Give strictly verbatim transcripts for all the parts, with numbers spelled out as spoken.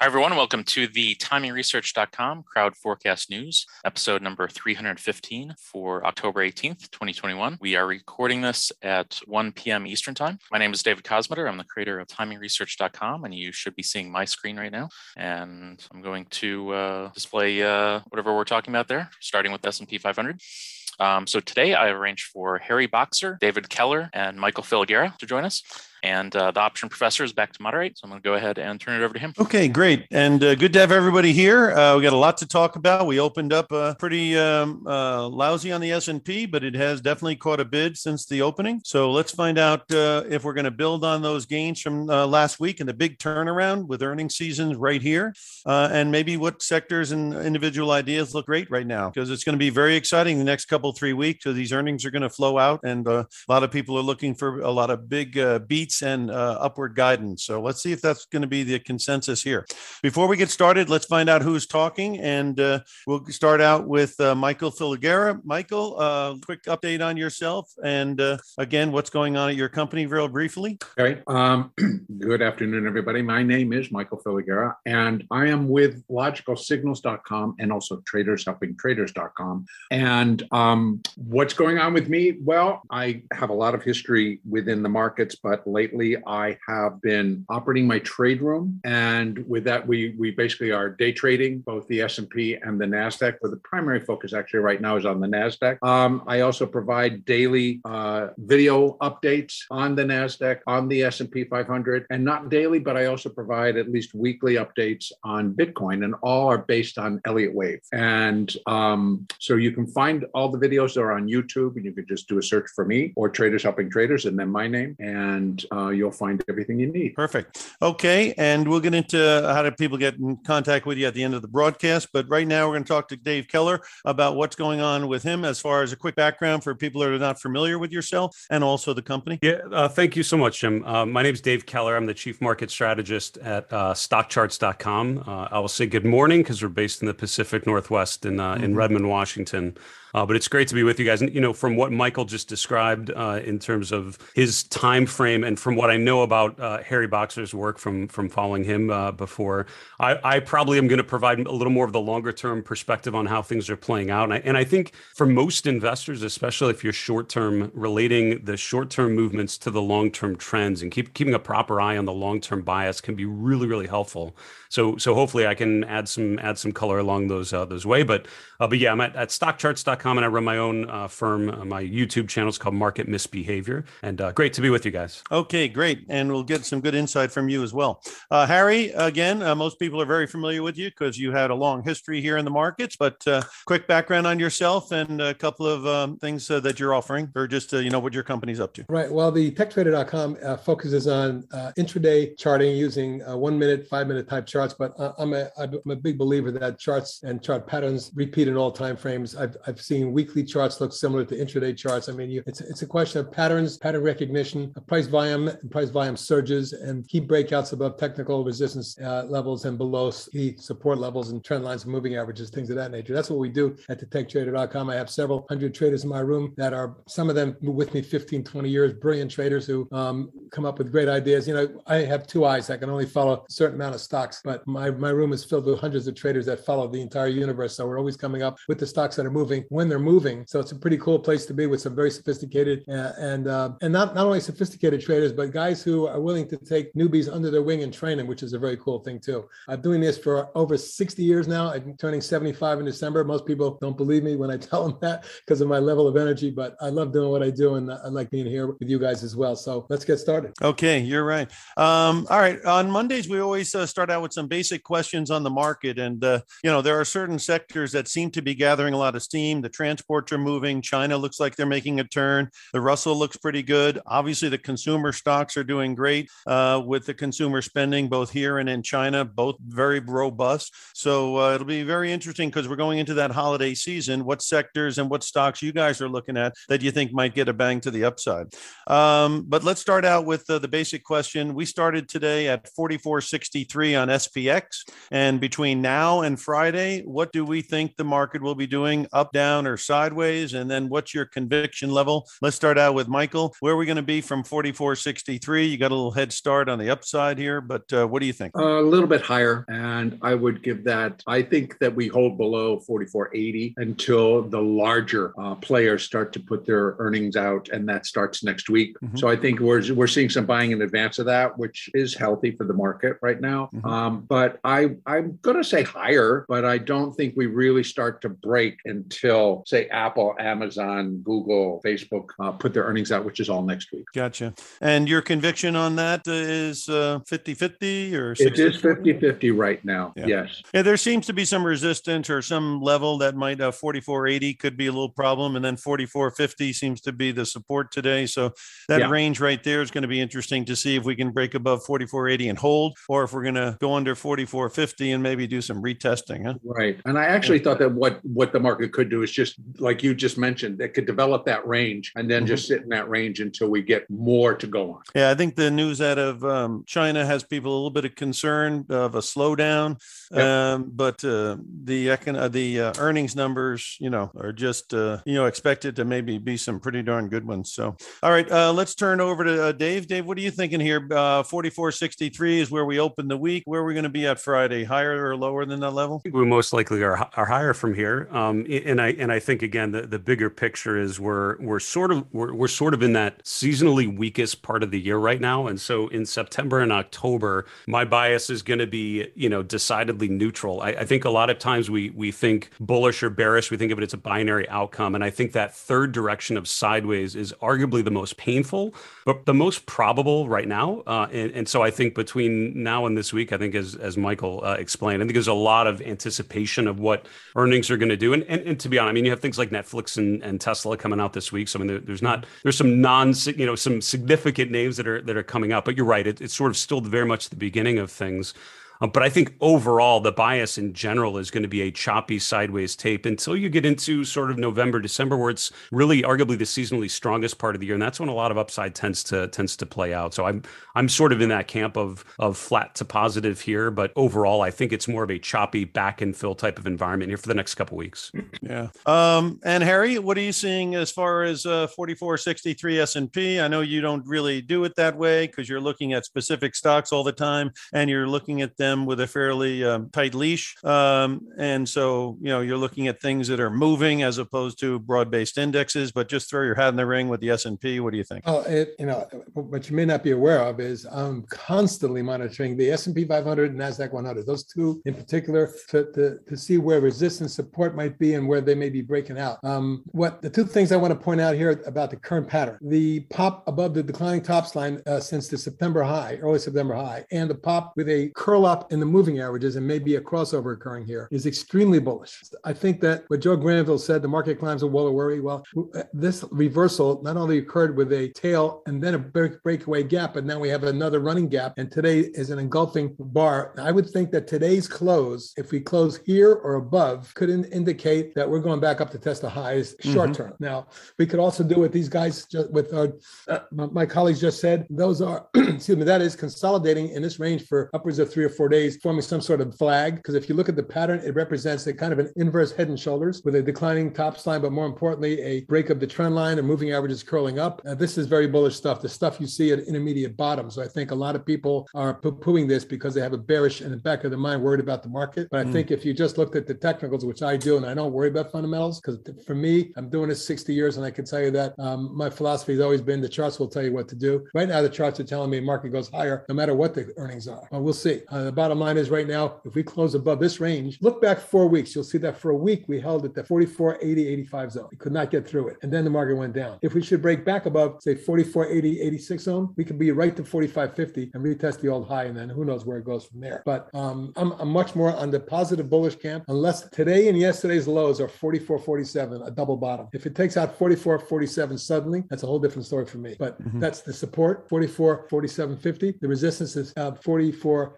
Hi, everyone. Welcome to the timing research dot com Crowd Forecast News, episode number three hundred fifteen for October eighteenth, twenty twenty-one. We are recording this at one p.m. Eastern Time. My name is David Kosmeter. I'm the creator of timing research dot com, and you should be seeing my screen right now. And I'm going to uh, display uh, whatever we're talking about there, starting with S and P five hundred. Um, so today I arranged for Harry Boxer, David Keller, and Michael Filigera to join us. And uh, the option professor is back to moderate. So I'm going to go ahead and turn it over to him. Okay, great. And uh, good to have everybody here. Uh, we got a lot to talk about. We opened up uh, pretty um, uh, lousy on the S and P, but it has definitely caught a bid since the opening. So let's find out uh, if we're going to build on those gains from uh, last week and the big turnaround with earnings seasons right here. Uh, and maybe what sectors and individual ideas look great right now, because it's going to be very exciting the next couple, three weeks. So these earnings are going to flow out, and uh, a lot of people are looking for a lot of big uh, beats and uh, upward guidance. So let's see if that's going to be the consensus here. Before we get started, let's find out who's talking, and uh, we'll start out with uh, Michael Filigera. Michael, uh, quick update on yourself, and uh, again, what's going on at your company real briefly. Okay. Um, good afternoon, everybody. My name is Michael Filigera, and I am with logical signals dot com and also traders helping traders dot com. And um, what's going on with me? Well, I have a lot of history within the markets, but lately I have been operating my trade room. And with that, we we basically are day trading both the S and P and the NASDAQ, where the primary focus actually right now is on the NASDAQ. Um, I also provide daily uh, video updates on the NASDAQ, on the S and P five hundred, and not daily, but I also provide at least weekly updates on Bitcoin, and all are based on Elliott Wave. And um, so you can find all the videos that are on YouTube, and you can just do a search for me or Traders Helping Traders and then my name, and uh, you'll find everything you need. Perfect. Okay. And we'll get into how do people get in contact with you at the end of the broadcast. But right now, we're going to talk to Dave Keller about what's going on with him as far as a quick background for people that are not familiar with yourself and also the company. Yeah. Uh, thank you so much, Jim. Uh, my name is Dave Keller. I'm the chief market strategist at uh, stock charts dot com. Uh, I will say good morning because we're based in the Pacific Northwest in, uh, mm-hmm. in Redmond, Washington. Uh, but it's great to be with you guys. And, you know, from what Michael just described uh, in terms of his time frame, and from what I know about uh, Harry Boxer's work from from following him uh, before, I, I probably am going to provide a little more of the longer term perspective on how things are playing out. And I, and I think for most investors, especially if you're short term, relating the short term movements to the long term trends and keep keeping a proper eye on the long term bias can be really, really helpful. So so hopefully I can add some add some color along those uh, those way. But uh, but yeah, I'm at, at stock charts dot com, and I run my own uh, firm. Uh, my YouTube channel is called Market Misbehavior, and uh, great to be with you guys. Okay, great, and we'll get some good insight from you as well. Uh, Harry, again, uh, most people are very familiar with you because you had a long history here in the markets. But uh, quick background on yourself and a couple of um, things uh, that you're offering, or just uh, you know what your company's up to. Right. Well, the tech trader dot com uh, focuses on uh, intraday charting using uh, one minute, five minute type charts. But uh, I'm a I'm a big believer that charts and chart patterns repeat in all time frames. I've I've seen weekly charts look similar to intraday charts. I mean, you, it's it's a question of patterns, pattern recognition, price volume, price volume surges, and key breakouts above technical resistance uh, levels and below key support levels and trend lines and moving averages, things of that nature. That's what we do at the tech trader dot com. I have several hundred traders in my room that are, some of them with me fifteen, twenty years, brilliant traders who um, come up with great ideas. You know, I have two eyes. I can only follow a certain amount of stocks, but my, my room is filled with hundreds of traders that follow the entire universe. So we're always coming up with the stocks that are moving when they're moving. So it's a pretty cool place to be with some very sophisticated uh, and uh, and not, not only sophisticated traders, but guys who are willing to take newbies under their wing and train them, which is a very cool thing too. I'm doing this for over sixty years now. I'm turning seventy-five in December. Most people don't believe me when I tell them that because of my level of energy, but I love doing what I do, and I like being here with you guys as well. So let's get started. Okay, you're right. Um, all right. On Mondays, we always uh, start out with some basic questions on the market. And, uh, you know, there are certain sectors that seem to be gathering a lot of steam. The transports are moving. China looks like they're making a turn. The Russell looks pretty good. Obviously, the consumer stocks are doing great uh, with the consumer spending, both here and in China, both very robust. So uh, it'll be very interesting because we're going into that holiday season. What sectors and what stocks you guys are looking at that you think might get a bang to the upside? Um, but let's start out with uh, the basic question. We started today at forty-four sixty-three on S P X. And between now and Friday, what do we think the market will be doing? Up, down, slowdown or sideways? And then what's your conviction level? Let's start out with Michael. Where are we going to be from forty-four sixty-three? You got a little head start on the upside here, but uh, what do you think? A little bit higher. And I would give that, I think that we hold below forty-four eighty until the larger uh, players start to put their earnings out. And that starts next week. Mm-hmm. So I think we're, we're seeing some buying in advance of that, which is healthy for the market right now. Mm-hmm. Um, but I, I'm going to say higher, but I don't think we really start to break until, say, Apple, Amazon, Google, Facebook uh, put their earnings out, which is all next week. Gotcha. And your conviction on that is uh, fifty-fifty or sixty? It is fifty-fifty right now. Yeah. Yes. Yeah, there seems to be some resistance or some level that might uh, forty-four eighty could be a little problem. And then forty-four fifty seems to be the support today. So that yeah. range right there is going to be interesting to see if we can break above forty-four eighty and hold, or if we're going to go under forty-four fifty and maybe do some retesting. Huh? Right. And I actually thought that what, what the market could do is just, like you just mentioned, it could develop that range and then mm-hmm. just sit in that range until we get more to go on. Yeah, I think the news out of um, China has people a little bit of concern of a slowdown, yep. um, but uh, the econ- uh, the uh, earnings numbers, you know, are just, uh, you know, expected to maybe be some pretty darn good ones. So, all right, uh, let's turn over to uh, Dave. Dave, what are you thinking here? Uh, forty-four sixty-three is where we open the week. Where are we going to be at Friday? Higher or lower than that level? We most likely are, are higher from here. Um, and I and I think again the, the bigger picture is we're we're sort of we're, we're sort of in that seasonally weakest part of the year right now. And so in September and October, my bias is going to be, you know, decidedly neutral. I, I think a lot of times we we think bullish or bearish. We think of it as a binary outcome. And I think that third direction of sideways is arguably the most painful, but the most probable right now. Uh, and, and so I think between now and this week, I think as as Michael uh, explained, I think there's a lot of anticipation of what earnings are going to do. And, and and to be honest, I mean, you have things like Netflix and, and Tesla coming out this week. So I mean, there, there's not there's some non you know some significant names that are that are coming out. But you're right, it, it's sort of still very much the beginning of things. Um, but I think overall, the bias in general is going to be a choppy sideways tape until you get into sort of November, December, where it's really arguably the seasonally strongest part of the year, and that's when a lot of upside tends to tends to play out. So I'm I'm sort of in that camp of of flat to positive here, but overall, I think it's more of a choppy back and fill type of environment here for the next couple of weeks. Yeah. Um, and Harry, what are you seeing as far as uh, forty-four sixty-three S and P? I know you don't really do it that way because you're looking at specific stocks all the time, and you're looking at them with a fairly um, tight leash. Um, and so, you know, you're looking at things that are moving as opposed to broad-based indexes, but just throw your hat in the ring with the S and P. What do you think? Oh, it, you know, what you may not be aware of is I'm constantly monitoring the S and P five hundred and NASDAQ one hundred, those two in particular, to, to, to see where resistance support might be and where they may be breaking out. Um, what the two things I want to point out here about the current pattern, the pop above the declining tops line uh, since the September high, early September high, and the pop with a curl up in the moving averages and maybe a crossover occurring here is extremely bullish. I think that what Joe Granville said, the market climbs a wall of worry. Well, this reversal not only occurred with a tail and then a break, breakaway gap, but now we have another running gap. And today is an engulfing bar. I would think that today's close, if we close here or above, could in, indicate that we're going back up to test the highs short term. Mm-hmm. Now, we could also do what these guys just with our, uh, my colleagues just said. Those are, excuse me, that is consolidating in this range for upwards of three or four days, forming some sort of flag. Because if you look at the pattern, it represents a kind of an inverse head and shoulders with a declining top line, but more importantly, a break of the trend line and moving averages curling up. Uh, this is very bullish stuff, the stuff you see at intermediate bottom. So I think a lot of people are poo-pooing this because they have a bearish in the back of their mind, worried about the market. But I mm. think if you just looked at the technicals, which I do, and I don't worry about fundamentals, because for me, I'm doing this sixty years, and I can tell you that um, my philosophy has always been the charts will tell you what to do. Right now, the charts are telling me the market goes higher no matter what the earnings are. Well, we'll see. Uh, the bottom line is right now, if we close above this range, look back four weeks, you'll see that for a week, we held at the forty-four eighty eighty-five zone. We could not get through it. And then the market went down. If we should break back above, say, forty-four eighty eighty-six zone, we could be right to forty-five fifty and retest the old high. And then who knows where it goes from there. But um, I'm, I'm much more on the positive bullish camp, unless today and yesterday's lows are forty-four forty-seven, a double bottom. If it takes out forty-four forty-seven suddenly, that's a whole different story for me. But mm-hmm. that's the support, forty-four forty-seven fifty. The resistance is uh, forty-four eighty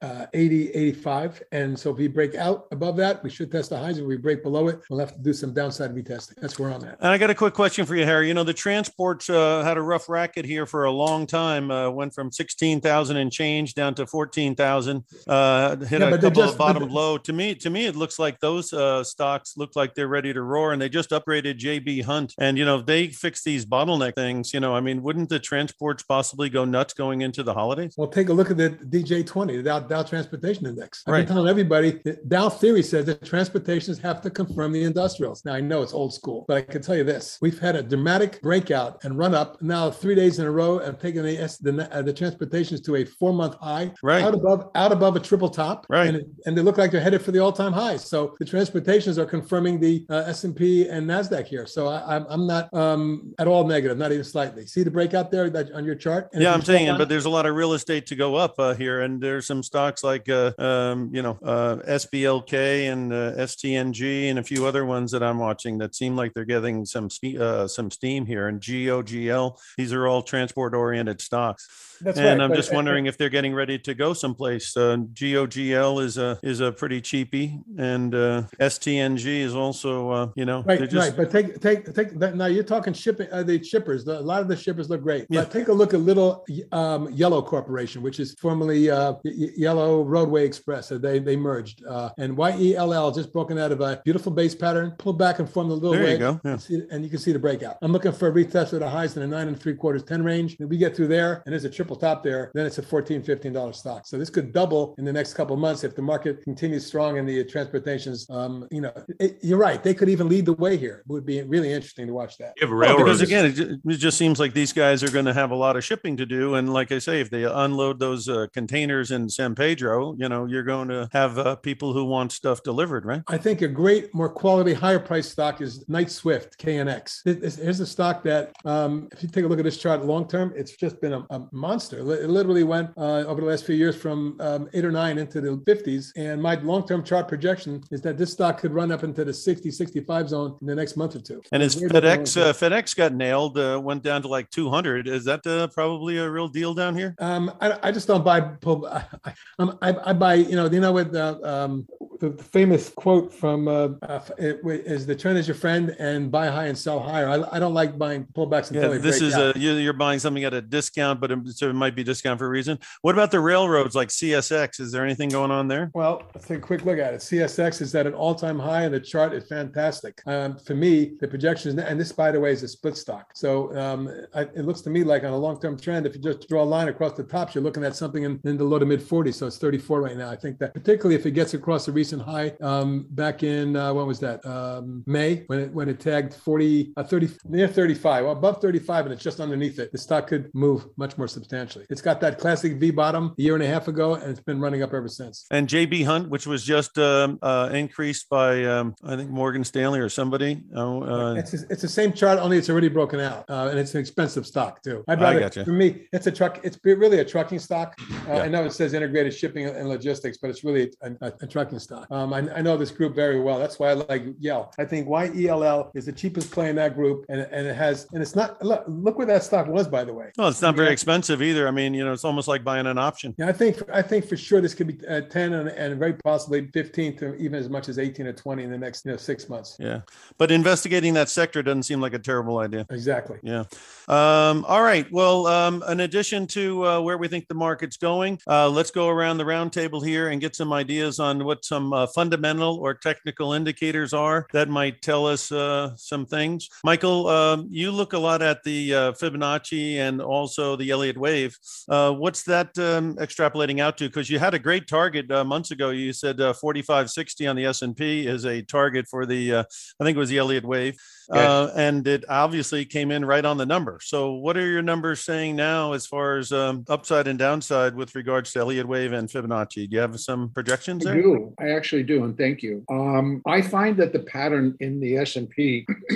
eighty, eighty-five. And so if we break out above that, we should test the highs. If we break below it, we'll have to do some downside retesting. That's where I'm at. And I got a quick question for you, Harry. You know, the transports uh, had a rough racket here for a long time. Uh, went from sixteen thousand and change down to fourteen thousand. Uh, hit yeah, a couple just, of bottom low. To me, to me, it looks like those uh, stocks look like they're ready to roar. And they just upgraded J B Hunt. And you know, if they fix these bottleneck things, you know, I mean, wouldn't the transports possibly go nuts going into the holidays? Well, take a look at the D J twenty, the Dow, Dow Transportation Index. I've right. been telling everybody that Dow theory says that transportations have to confirm the industrials. Now, I know it's old school, but I can tell you this. We've had a dramatic breakout and run up now three days in a row and taken the the, uh, the transportations to a four-month high, right. out above out above a triple top, right. and, and they look like they're headed for the all-time highs. So the transportations are confirming the uh, S and P and NASDAQ here. So I, I'm, I'm not um, at all negative, not even slightly. See the breakout there that, on your chart? And yeah, I'm saying it, but there's a lot of real estate to go up uh, here, and there's some stocks like uh, um, you know uh, S B L K and uh, S T N G and a few other ones that I'm watching that seem like they're getting some uh, some steam here. And G O G L, these are all transport-oriented stocks. That's and right, I'm but, just wondering uh, if they're getting ready to go someplace. Uh, G O G L is a is a pretty cheapy, and uh, S T N G is also uh, you know right, just, right. But take take take that now. You're talking shipping. Uh, the shippers. The, a lot of the shippers look great. Yeah. But take a look at Little um, Yellow Corporation, which is formerly uh, y- Yellow Roadway Express. So they they merged, uh, and Y E L L just broken out of a beautiful base pattern, pulled back and formed a little. There wedge, you go. Yeah. and, see, and you can see the breakout. I'm looking for a retest of the highs in the nine and three quarters, ten range. If we get through there, and there's a triple top there, then it's a fourteen, fifteen dollars stock. So this could double in the next couple of months if the market continues strong in the transportations. Um, you know, it, you're right. They could even lead the way here. It would be really interesting to watch that. You have Well, because railroads. again, it ju- it just seems like these guys are going to have a lot of shipping to do. And like I say, if they unload those uh, containers in San Pedro, you know, you're going to have uh, people who want stuff delivered, right? I think a great, more quality, higher price stock is Knight Swift, K N X. Here's a stock that, um, if you take a look at this chart long term, it's just been a, a monster. It literally went uh, over the last few years from um, eight or nine into the fifties. And my long-term chart projection is that this stock could run up into the sixty, sixty-five zone in the next month or two. And as FedEx, uh, FedEx got nailed, uh, went down to like two hundred. Is that uh, probably a real deal down here? Um, I, I just don't buy. I, I, I buy. You know. You know what the um, the famous quote from uh, uh, is the trend is your friend and buy high and sell higher. I, I don't like buying pullbacks until yeah, they this break is out. a you're buying something at a discount, but it, so it might be discount for a reason. What about the railroads like C S X? Is there anything going on there? Well, let's take a quick look at it. C S X is at an all-time high, and the chart is fantastic. Um, for me, the projections, and this, by the way, is a split stock. So um, I, it looks to me like on a long-term trend, if you just draw a line across the tops, you're looking at something in, in the low to mid forties. So it's thirty-four right now. I think that particularly if it gets across the recent high um, back in uh, when was that? Um, May when it when it tagged forty, uh, thirty near thirty-five, well, above thirty-five, and it's just underneath it. The stock could move much more substantially. It's got that classic V bottom a year and a half ago, and it's been running up ever since. And J B Hunt, which was just um, uh, increased by um, I think Morgan Stanley or somebody. Oh, uh, it's it's the same chart, only it's already broken out, uh, and it's an expensive stock too. I'd I rather, gotcha. for me, it's a truck. It's really a trucking stock. Uh, Yeah. I know it says integrated shipping and logistics, but it's really a, a, a trucking stock. Um, I, I know this group very well. That's why I like Yell. I think Y E L L is the cheapest play in that group, and, and it has, and it's not. Look, look where that stock was, by the way. well, it's not very Yeah. expensive either. I mean, you know, it's almost like buying an option. Yeah, I think I think for sure this could be uh, ten and, and very possibly fifteen to even as much as eighteen or twenty in the next you know six months. Yeah, but investigating that sector doesn't seem like a terrible idea. Exactly. Yeah. Um, all right. Well, um, in addition to uh, where we think the market's going, uh, let's go around the round table here and get some ideas on what some uh, fundamental or technical indicators are that might tell us uh, some things. Michael, um, you look a lot at the uh, Fibonacci and also the Elliott wave. Uh, what's that um, extrapolating out to? Because you had a great target uh, months ago. You said uh, forty-five sixty on the S and P is a target for the, uh, I think it was the Elliott wave. Yes. Uh, and it obviously came in right on the number. So what are your numbers saying now as far as um, upside and downside with regards to Elliott wave and Fibonacci? Do you have some projections I there? do. I actually do, and thank you. Um, I find that the pattern in the S and P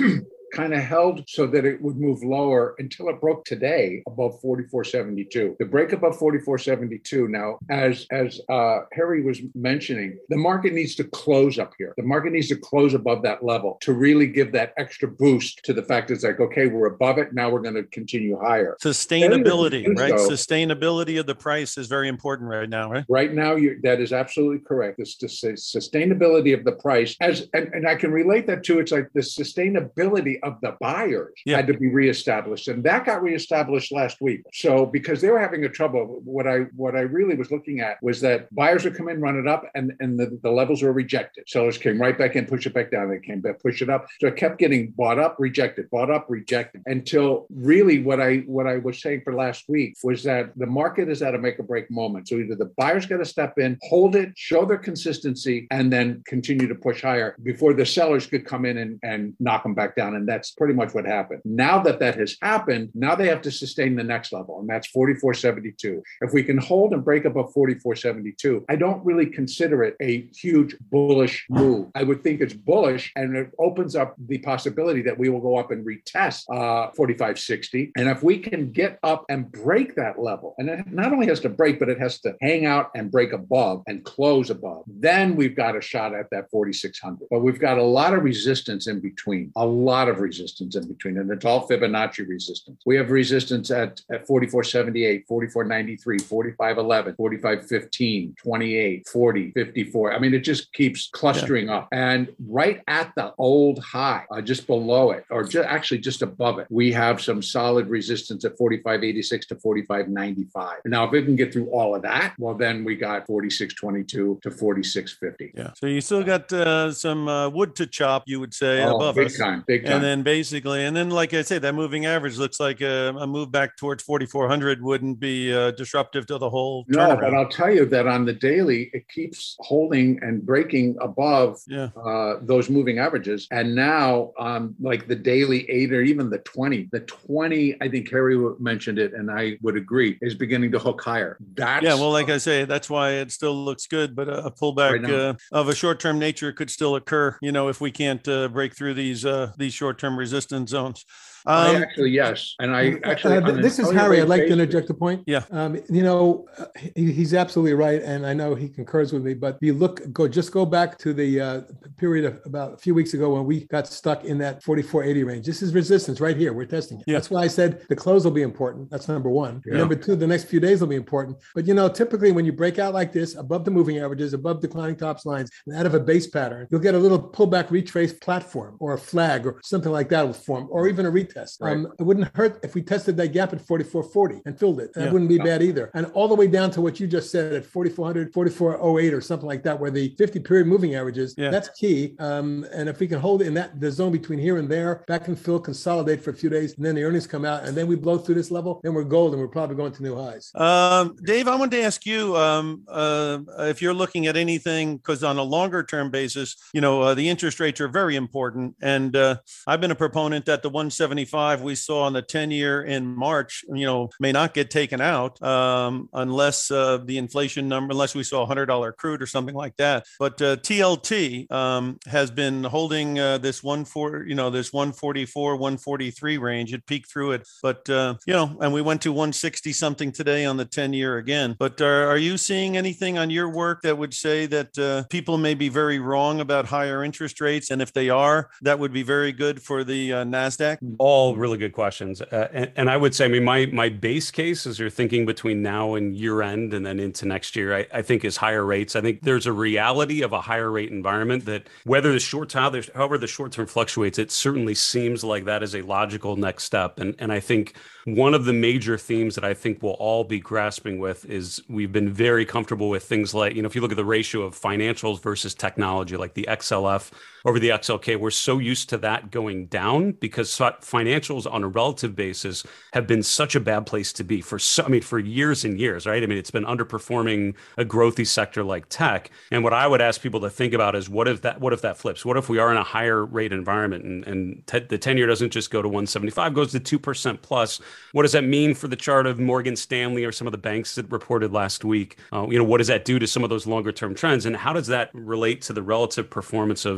kind of held so that it would move lower until it broke today above forty-four seventy-two. The break above forty-four seventy-two. Now, as as uh, Harry was mentioning, the market needs to close up here. The market needs to close above that level to really give that extra boost to the fact it's like, okay, we're above it. Now we're going to continue higher. Sustainability, right? So, Sustainability of the price is very important right now, right? Right now, you that is absolutely correct. This, this sustainability of the price, as and, and I can relate that to, it's like the sustainability of the buyers yeah. had to be reestablished, and that got reestablished last week. So because they were having a trouble, what I what I really was looking at was that buyers would come in, run it up, and and the, the levels were rejected. Sellers came right back in, push it back down. They came back, push it up. So it kept getting bought up, rejected, bought up, rejected, until really what I what I was saying for last week was that the market is at a make or break moment. So either the buyers got to step in, hold it, show their consistency, and then continue to push higher before the sellers could come in and, and knock them back down. And that's pretty much what happened. Now that that has happened, now they have to sustain the next level, and that's forty-four seventy-two. If we can hold and break above forty-four seventy-two, I don't really consider it a huge bullish move. I would think it's bullish, and it opens up the possibility that we will go up and retest uh, forty-five sixty. And if we can get up and break that level, and it not only has to break, but it has to hang out and break above and close above, then we've got a shot at that forty-six hundred. But we've got a lot of resistance in between, a lot of resistance in between, and it's all Fibonacci resistance. We have resistance at, at forty-four seventy-eight, forty-four ninety-three, forty-five eleven, forty-five fifteen, twenty-eight, forty, fifty-four. I mean, it just keeps clustering yeah. up. And right at the old high, uh, just below it, or just, actually just above it, we have some solid resistance at forty-five eighty-six to forty-five ninety-five. Now, if we can get through all of that, well, then we got forty-six twenty-two to forty-six fifty. Yeah. So you still got uh, some uh, wood to chop, you would say, oh, above big us. time, big time. And then basically, and then like I say, that moving average looks like a, a move back towards forty-four hundred wouldn't be uh, disruptive to the whole No, turnaround. but I'll tell you that on the daily, it keeps holding and breaking above yeah. uh, those moving averages. And now, um, like the daily eight or even the twenty, the twenty, I think Harry mentioned it, and I would agree, is beginning to hook higher. That's yeah, well, like I say, that's why it still looks good, but a pullback right uh, of a short-term nature could still occur, you know, if we can't uh, break through these uh, these short-term resistance zones. Um, Um, actually, yes. And I actually, Uh, this is Harry. I'd like to interject a point. Yeah. Um, you know, uh, he, he's absolutely right. And I know he concurs with me, but you look, go, just go back to the uh, period of about a few weeks ago when we got stuck in that forty-four eighty range. This is resistance right here. We're testing it. Yeah. That's why I said the close will be important. That's number one. Yeah. Number two, the next few days will be important. But, you know, typically when you break out like this, above the moving averages, above declining tops lines, and out of a base pattern, you'll get a little pullback retrace platform or a flag or something like that will form, or even a retest. Right. Um, it wouldn't hurt if we tested that gap at forty-four forty and filled it. That Yeah. wouldn't be bad either. And all the way down to what you just said at forty-four hundred, forty-four oh eight or something like that, where the fifty period moving averages, Yeah. that's key. Um, and if we can hold it in that the zone between here and there, back and fill, consolidate for a few days, and then the earnings come out, and then we blow through this level, then we're gold, and we're probably going to new highs. Um, Dave, I wanted to ask you um, uh, if you're looking at anything, because on a longer term basis, you know, uh, the interest rates are very important. And uh, I've been a proponent that the one seventy-five we saw on the ten year in March, you know, may not get taken out um, unless uh, the inflation number, unless we saw a one hundred dollars crude or something like that. But uh, T L T um, has been holding uh, this one four, you know, this one forty-four, one forty-three range. It peaked through it, but uh, you know, and we went to one sixty something today on the ten year again. But are, are you seeing anything on your work that would say that uh, people may be very wrong about higher interest rates? And if they are, that would be very good for the uh, NASDAQ? All really good questions. Uh, and, and I would say, I mean, my my base case as you're thinking between now and year end and then into next year, I, I think is higher rates. I think there's a reality of a higher rate environment that whether the short term, however the short term fluctuates, it certainly seems like that is a logical next step. And, and I think one of the major themes that I think we'll all be grasping with is we've been very comfortable with things like, you know, if you look at the ratio of financials versus technology, like the X L F over the X L K, we're so used to that going down because financials on a relative basis have been such a bad place to be for so, I mean, for years and years, right? I mean, it's been underperforming a growthy sector like tech. And what I would ask people to think about is what if that, what if that flips? What if we are in a higher rate environment and, and te- the ten year doesn't just go to one seventy-five, goes to two percent plus? What does that mean for the chart of Morgan Stanley or some of the banks that reported last week? Uh, you know, what does that do to some of those longer term trends? And how does that relate to the relative performance of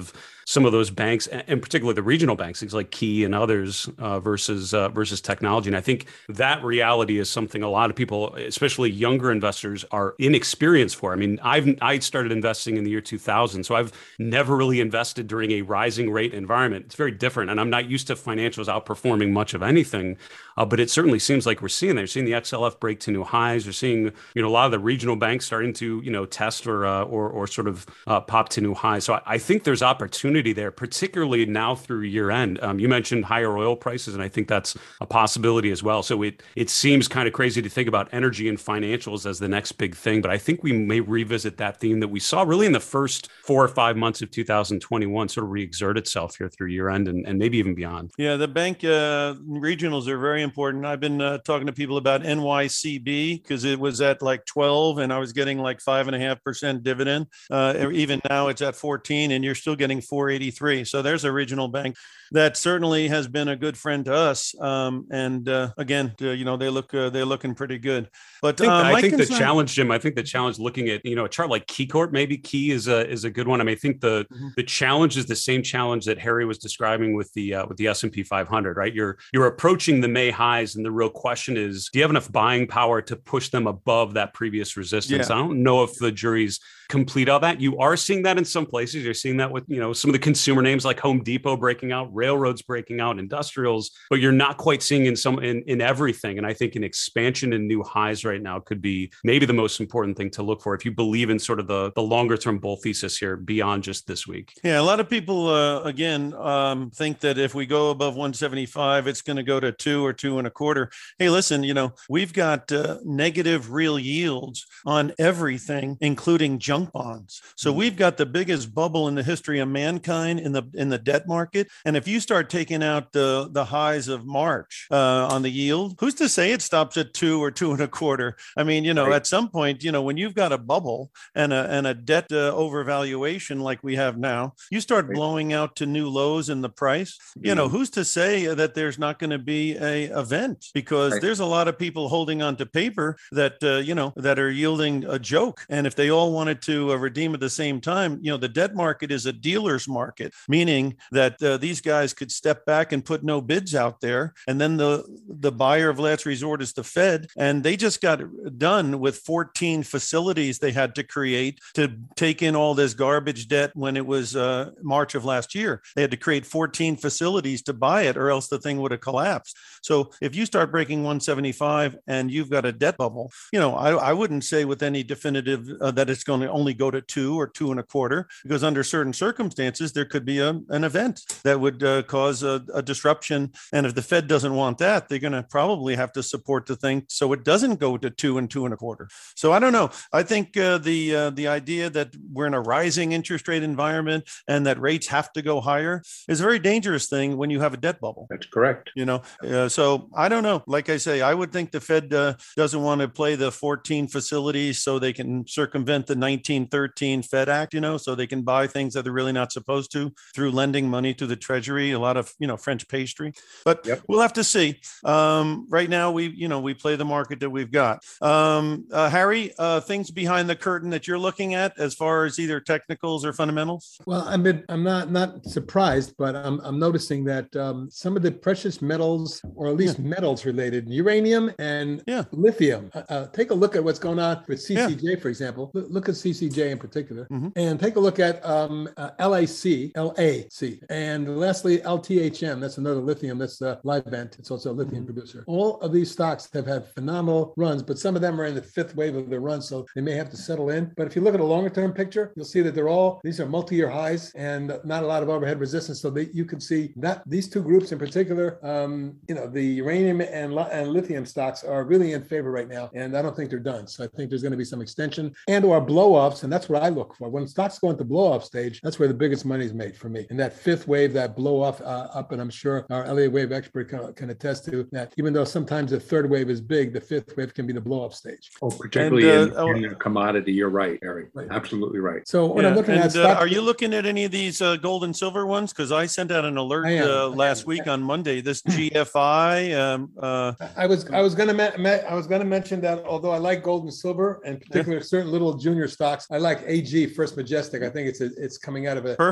some of those banks, and particularly the regional banks, things like Key and others, uh, versus uh, versus technology. And I think that reality is something a lot of people, especially younger investors, are inexperienced for. I mean, I've I started investing in the year two thousand, so I've never really invested during a rising rate environment. It's very different, and I'm not used to financials outperforming much of anything. Uh, but it certainly seems like we're seeing that. We're seeing the X L F break to new highs. We're seeing, you know, a lot of the regional banks starting to, you know, test or uh, or or sort of uh, pop to new highs. So I, I think there's opportunity there, particularly now through year end. Um, you mentioned higher oil prices, and I think that's a possibility as well. So it it seems kind of crazy to think about energy and financials as the next big thing, but I think we may revisit that theme that we saw really in the first four or five months of two thousand twenty-one sort of re-exert itself here through year end and, and maybe even beyond. Yeah, the bank uh, regionals are very important. I've been uh, talking to people about N Y C B because it was at like twelve and I was getting like five and a half percent dividend. Uh, even now it's at fourteen and you're still getting four eighty-three. So there's a regional bank that certainly has been a good friend to us. Um, and uh, again, uh, you know, they look uh, they're looking pretty good. But I think, um, I think concern- the challenge, Jim, I think the challenge looking at, you know, a chart like KeyCorp, maybe Key is a is a good one. I mean, I think the mm-hmm. the challenge is the same challenge that Harry was describing with the uh, with the S and P five hundred, right? You're you're approaching the May highs, and the real question is, do you have enough buying power to push them above that previous resistance? Yeah. I don't know if the jury's complete on that. You are seeing that in some places. You're seeing that with, you know, some of the consumer names like Home Depot breaking out, railroads breaking out, industrials, but you're not quite seeing in some in, in everything. And I think an expansion in new highs right now could be maybe the most important thing to look for if you believe in sort of the, the longer term bull thesis here beyond just this week. Yeah, a lot of people, uh, again, um, think that if we go above one seventy-five, it's going to go to two or two and a quarter. Hey, listen, you know, we've got uh, negative real yields on everything, including junk bonds. So we've got the biggest bubble in the history of mankind in the in the debt market. And if you start taking out the, the highs of March uh, on the yield, who's to say it stops at two or two and a quarter? I mean, you know, right. At some point, you know, when you've got a bubble and a, and a debt uh, overvaluation like we have now, you start right. blowing out to new lows in the price. Mm-hmm. You know, who's to say that there's not going to be a event? Because right. there's a lot of people holding on to paper that, uh, you know, that are yielding a joke. And if they all wanted to uh, redeem at the same time, you know, the debt market is a dealer's market, meaning that uh, these guys could step back and put no bids out there. And then the, the buyer of last resort is the Fed. And they just got done with fourteen facilities they had to create to take in all this garbage debt when it was uh, March of last year. They had to create fourteen facilities to buy it, or else the thing would have collapsed. So if you start breaking one seventy-five and you've got a debt bubble, you know, I, I wouldn't say with any definitive uh, that it's going to only go to two or two and a quarter, because under certain circumstances, there could be a, an event that would uh, cause a, a disruption. And if the Fed doesn't want that, they're going to probably have to support the thing so it doesn't go to two and two and a quarter. So I don't know. I think uh, the uh, the idea that we're in a rising interest rate environment and that rates have to go higher is a very dangerous thing when you have a debt bubble. That's correct. You know, uh, so I don't know. Like I say, I would think the Fed uh, doesn't want to play the fourteen facilities so they can circumvent the nineteen thirteen Fed Act, you know, so they can buy things that they're really not supposed to through lending money to the Treasury, a lot of, you know, French pastry. But yep. We'll have to see. Um, right now, we, you know, we play the market that we've got. Um, uh, Harry, uh, things behind the curtain that you're looking at as far as either technicals or fundamentals? Well, I'm been, I'm not not surprised, but I'm I'm noticing that um, some of the precious metals, or at least yeah. metals related, uranium and yeah. lithium. Uh, uh, take a look at what's going on with C C J, yeah. for example. L- look at C C J in particular, mm-hmm. and take a look at um, uh, L A C, L A C, and lastly L T H M. That's another lithium. That's uh, Livent. It's also a lithium mm-hmm. producer. All of these stocks have had phenomenal runs, but some of them are in the fifth wave of their run, so they may have to settle in. But if you look at a longer term picture, you'll see that they're all, these are multi-year highs and not a lot of overhead resistance. So they, you can see that these two groups in particular, um, you know, the uranium and, and lithium stocks are really in favor right now. And I don't think they're done. So I think there's going to be some extension and or blow-offs. And that's what I look for. When stocks go into blow-off stage, that's where the biggest money is made for me. And that fifth wave, that blow-off uh, up, and I'm sure our Elliott wave expert can, can attest to that, even though sometimes the third wave is big, the fifth wave can be the blow-off stage. Oh, particularly and, uh, in, in a commodity. You're right, Harry. Right. Absolutely right. So when yeah. I'm looking and, at stock, uh, are you looking at any of these uh, gold and silver ones? Because I sent out an alert uh, last week on Monday. This G F I. Um, uh, I was I was going to me- me- I was going to mention that although I like gold and silver, and particularly yeah. certain little junior stocks, I like A G First Majestic. I think it's a, it's coming out of a perfect.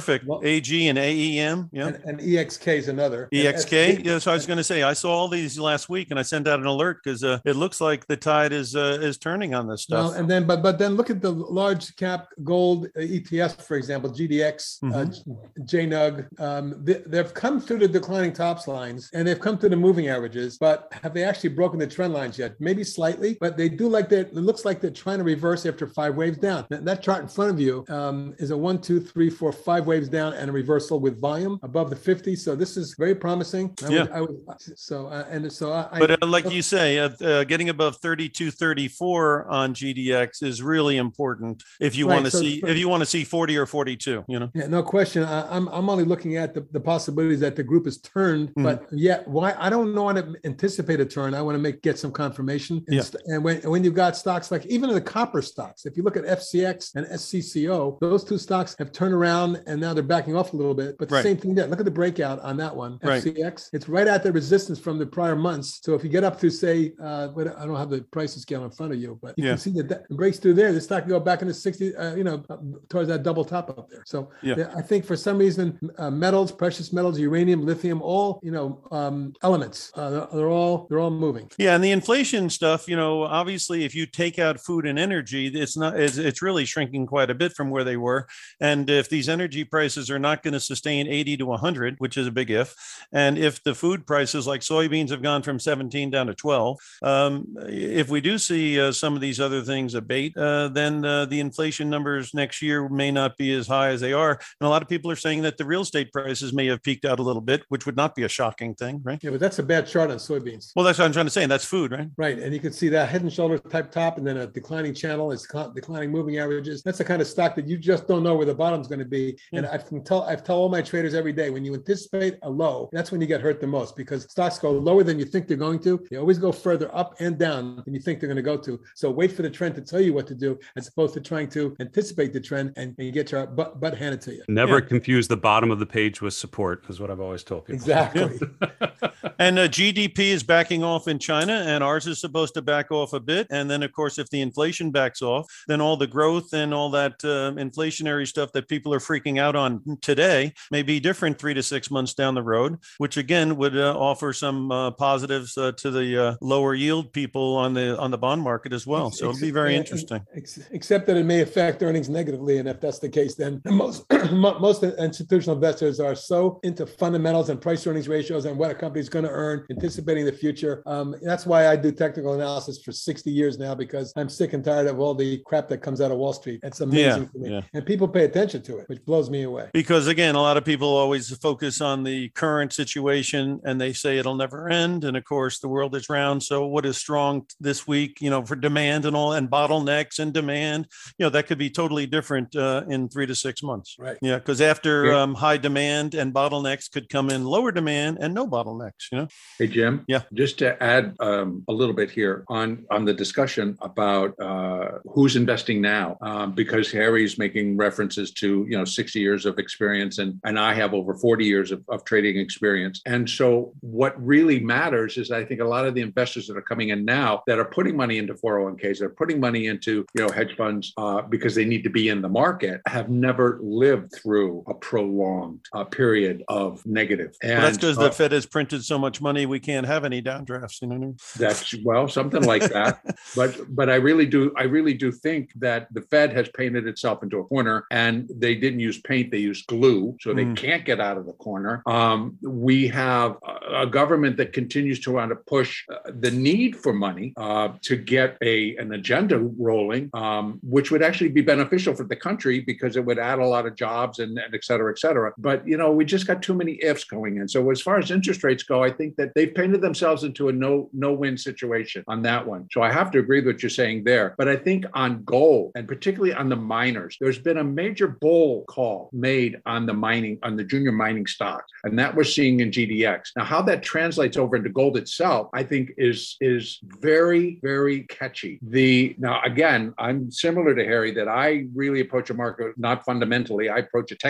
Perfect. Well- A G and A E M. Yeah. And, and E X K is another. E X K. And- Yeah, so I was going to say I saw all these last week, and I sent out an alert because uh, it looks like the tide is uh, is turning on this stuff. Well, and then, but but then look at the large cap gold E T F, for example, G D X, Mhm. uh, J N U G. Um, they, they've come through the declining tops lines and they've come through the moving averages, but have they actually broken the trend lines yet? Maybe slightly, but they do like that. It looks like they're trying to reverse after five waves down. That, that chart in front of you um, is a one, two, three, four, five waves down and a reversal with volume above the fifty. So this is very promising. I Yeah. Would, I would, so uh, and so I. But uh, like you say, uh, uh, getting above thirty-two thirty-four on G D X is really important if you Right, want to so- see if you want to see forty or forty-two. You know. Yeah, no question. I, I'm I'm only looking at the, the possibilities that the group is turned, Mhm. but yet why I don't know how to anticipate a turn. I want to make get some confirmation. And, Yeah. st- and when when you've got stocks like even the copper stocks, if you look at F C X and S C C O, those two stocks have turned around and now they're backing off a little bit. But the Right. same thing there. Look at the breakout on that one. Right. F C X. It's right at the resistance from the prior months. So if you get up to say, uh, what- I don't have the price scale in front of you, but you Yeah. can see that that breaks through there. The stock can go back into sixty, uh, you know, towards that double top up there. So Yeah. yeah, I think for some reason, uh, metals, precious metals, uranium, lithium, all you know, um, elements, uh, they're, they're all they're all moving. Yeah, and the inflation stuff, you know, obviously, if you take out food and energy, it's not it's, it's really shrinking quite a bit from where they were. And if these energy prices are not going to sustain eighty to one hundred, which is a big if, and if the food prices like soybeans have gone from seventeen down to twelve, um, if we do see uh, some of these other things abate, uh, then uh, the inflation numbers next year may not be as high as they are. And a lot of people are saying that the real estate prices may have peaked out a little bit, which would not be a shocking thing, right? Yeah, but that's a bad chart on soybeans. Well, that's what I'm trying to say. And that's food, right? Right, and you can see that head and shoulders type top, and then a declining channel. It's co- declining moving averages. That's the kind of stock that you just don't know where the bottom's going to be. And I can tell, I've tell all my traders every day, when you anticipate a low, that's when you get hurt the most because stocks go lower than you think they're going to. They always go further up and down than you think they're going to go to. So wait for the trend to tell you what to do, as opposed to trying to anticipate the trend and, and you get your butt, butt handed to you. Never Yeah. confuse the bottom of the page with support, is what I've always told people. Exactly. And uh, G D P is backing off in China, and ours is supposed to back off a bit. And then, of course, if the inflation backs off, then all the growth and all that uh, inflationary stuff that people are freaking out on today may be different three to six months down the road, which again would uh, offer some uh, positives uh, to the uh, lower yield people on the on the bond market as well. So it'll be very Yeah, interesting. ex- Except that it may affect earnings negatively, and if that's the case, then most mo- most institutional investors are so into fundamentals and price earnings ratios and what a company's going to earn, anticipating the future. Um, that's why I do technical analysis for sixty years now, because I'm sick and tired of all the crap that comes out of Wall Street. It's amazing Yeah, to me, yeah. and people pay attention to it, which blows me away. Because again, a lot of people always focus on the current situation and they say it'll never end. And of course, the world is round. So what is strong this week, you know, for demand and all, and bottlenecks and demand, you know, that could be totally different uh, in three to six months. Right. Yeah. Because after Yeah. um, high demand and bottlenecks could come in lower demand and no bottlenecks, you know? Hey, Jim. Yeah. Just to add um, a little bit here on, on the discussion about uh, who's investing now, um, because Harry's making references to, you know, sixty years of experience and, and I have over forty years of, of trading experience. And so what really matters is I think a lot of the investors that are coming in now that are putting money into four oh one k's, that are putting money into, you know, hedge funds uh, because they need to be in the market, have never lived through a prolonged uh, period of negative. And Well, that's because uh, the Fed has printed so much money, we can't have any downdrafts, you know what I mean? That's well, something like that. But but I really do I really do think that the Fed has painted itself into a corner, and they didn't use paint; they used glue, so they Mm. can't get out of the corner. Um, we have a, a government that continues to want to push uh, the need for money uh, to get a an agenda rolling, um, which would actually be beneficial for the country because it would add a lot of jobs and, and et cetera, et cetera. But you know, we just got too many ifs going in. So as far as interest rates go, I think that they've painted themselves into a no no win situation on that one. So I have to agree with what you're saying there. But I think on gold, and particularly on the miners, there's been a major bull call made on the mining, on the junior mining stocks, and that we're seeing in G D X. Now, how that translates over into gold itself, I think is is very, very catchy. The now again, I'm similar to Harry that I really approach a market not fundamentally, I approach it technically.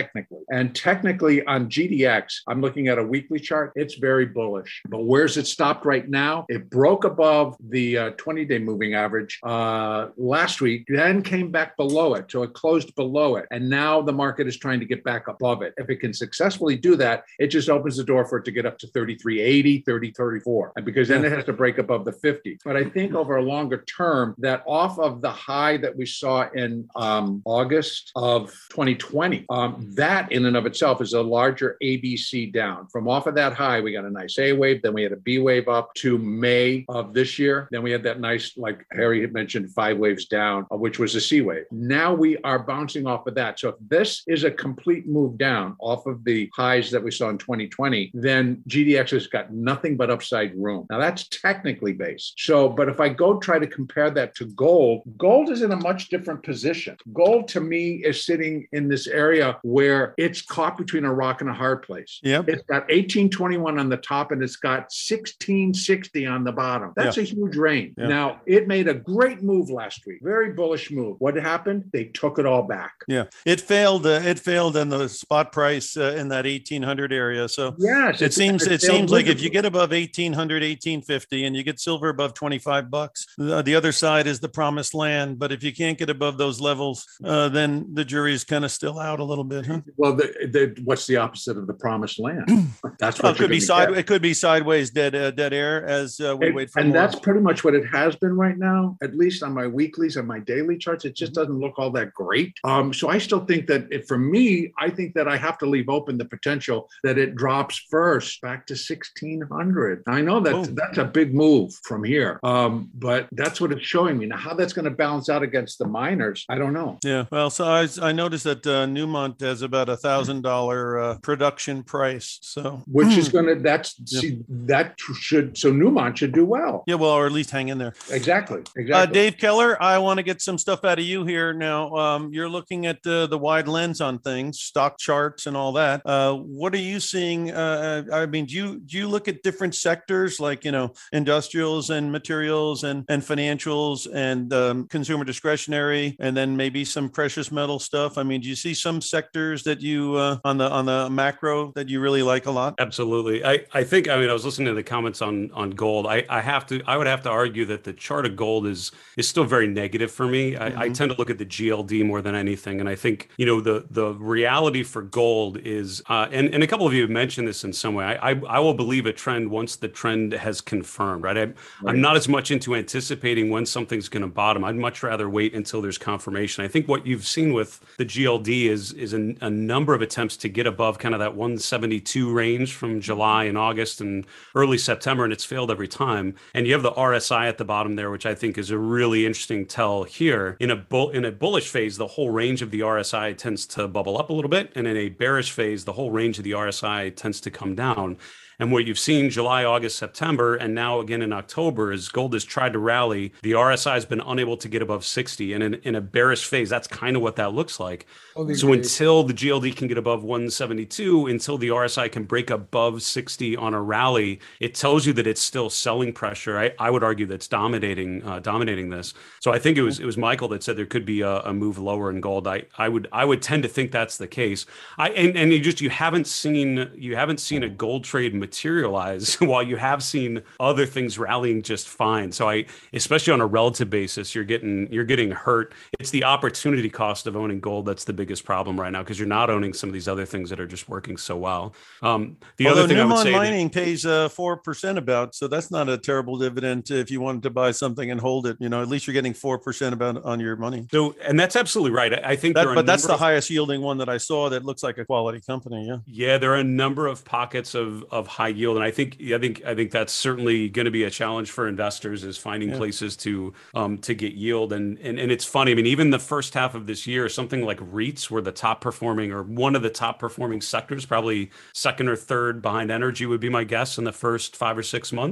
And technically on G D X, I'm looking at a weekly chart. It's very bullish. But where's it stopped right now? It broke above the uh, twenty-day moving average uh, last week, then came back below it. So it closed below it. And now the market is trying to get back above it. If it can successfully do that, it just opens the door for it to get up to thirty-three eighty, thirty thirty-four. And because then it has to break above the fifty. But I think over a longer term, that off of the high that we saw in um, August of twenty twenty, um, that in and of itself is a larger A B C down. From off of that high, we got a nice A wave, then we had a B wave up to May of this year. Then we had that nice, like Harry had mentioned, five waves down, uh, which was a C wave. Now we are bouncing off of that. So if this is a complete move down off of the highs that we saw in twenty twenty, then G D X has got nothing but upside room. Now that's technically based. So, but if I go try to compare that to gold, gold is in a much different position. Gold to me is sitting in this area where it's caught between a rock and a hard place. Yep. It's got eighteen twenty-one on the top and it's got sixteen sixty on the bottom. That's yeah. a huge range. Yeah. Now, it made a great move last week. Very bullish move. What happened? They took it all back. Yeah. It failed. Uh, it failed in the spot price uh, in that eighteen hundred area. So yes, it seems it seems like if you get above eighteen hundred, eighteen fifty and you get silver above twenty-five bucks, the, the other side is the promised land. But if you can't get above those levels, uh, then the jury's kind of still out a little bit, huh? Well, the, the, what's the opposite of the promised land? That's what well, it could be side. It could be sideways, dead, uh, dead air as uh, we it, wait for. And more. that's pretty much what it has been right now. At least on my weeklies and my daily charts, it just doesn't look all that great. Um, so I still think that it, for me, I think that I have to leave open the potential that it drops first back to sixteen hundred. I know that oh. that's a big move from here, um, but that's what it's showing me. Now, how that's going to balance out against the miners, I don't know. Yeah, well, so I, I noticed that uh, Newmont has about a thousand dollar uh, production price, so which is going to that's yeah. see that should so Newmont should do well. Yeah, well, or at least hang in there. Exactly, exactly. Uh, Dave Keller, I want to get some stuff out of you here now. Um, you're looking at uh, the wide lens on things, stock charts, and all that. Uh, what are you seeing? Uh, I mean, do you do you look at different sectors like you know industrials and materials and and financials and um, consumer discretionary, and then maybe some precious metal stuff? I mean, do you see some sectors that you uh, on the on the macro that you really like a lot? Absolutely. I, I think, I mean, I was listening to the comments on on gold. I, I have to, I would have to argue that the chart of gold is is still very negative for me. I, mm-hmm. I tend to look at the G L D more than anything. And I think, you know, the the reality for gold is, uh, and, and a couple of you have mentioned this in some way, I, I, I will believe a trend once the trend has confirmed, right? I, right? I'm not as much into anticipating when something's going to bottom. I'd much rather wait until there's confirmation. I think what you've seen with the G L D is, is a, a number of attempts to get above kind of that one seventy-two range from July and August and early September, and it's failed every time. And you have the R S I at the bottom there, which I think is a really interesting tell here. In a bull, in a bullish phase, the whole range of the R S I tends to bubble up a little bit, and in a bearish phase, the whole range of the R S I tends to come down. And what you've seen July, August, September, and now again in October is gold has tried to rally. The R S I has been unable to get above sixty. And in, in a bearish phase, that's kind of what that looks like. Holy so great. Until the G L D can get above one seventy-two, until the R S I can break above sixty on a rally, it tells you that it's still selling pressure. I, I would argue that's dominating uh, dominating this. So I think it was it was Michael that said there could be a, a move lower in gold. I, I would I would tend to think that's the case. I and, and you just you haven't seen you haven't seen a gold trade materialize while you have seen other things rallying just fine. So I, especially on a relative basis, you're getting you're getting hurt. It's the opportunity cost of owning gold that's the biggest problem right now because you're not owning some of these other things that are just working so well. Um, the Although other thing Newmont I would say Mining that, pays uh, four percent about, so that's not a terrible dividend if you wanted to buy something and hold it. You know, at least you're getting four percent about on your money. So, and that's absolutely right. I, I think, that, there are but that's the of, highest yielding one that I saw that looks like a quality company. Yeah, yeah, there are a number of pockets of of high yield, and I think I think I think that's certainly going to be a challenge for investors is finding yeah. places to um to get yield. And, and and it's funny. I mean, even the first half of this year, something like REITs were the top performing or one of the top performing sectors, probably second or third behind energy would be my guess in the first five or six months.